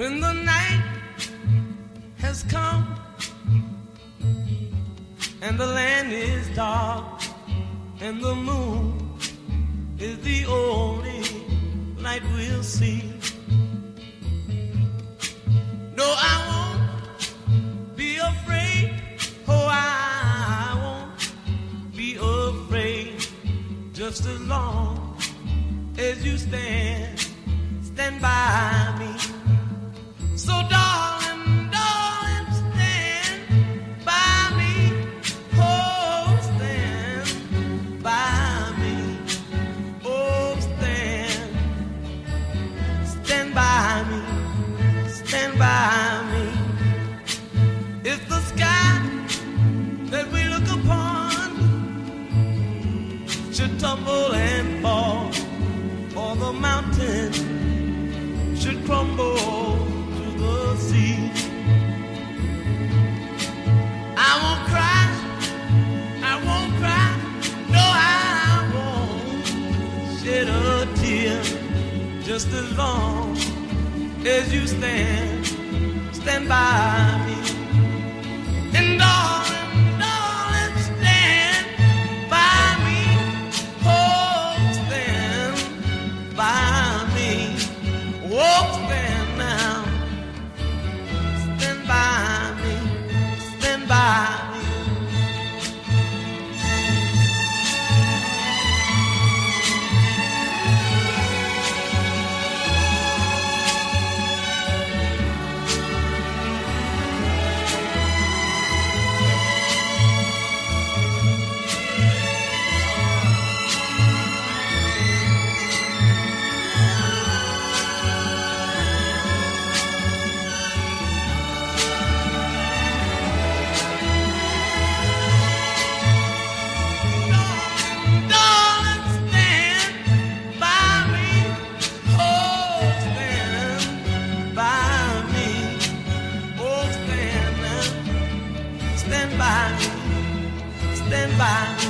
When the night has come and the land is dark and the moon is the only light we'll see. No, I won't be afraid. Oh, I won't be afraid. Just as long as you stand by me. So darling, darling, stand by me. Oh, stand by me. Oh, stand by me. Stand by me. If the sky that we look upon should tumble and fall, or the mountain should crumble to the sea, I won't cry, I won't cry, no, I won't shed a tear. Just as long as you stand by me. And darling, darling, stand by me. Oh, stand by me. Oh, stand now. Stand by me. Stand by me. Stand by me, stand by me.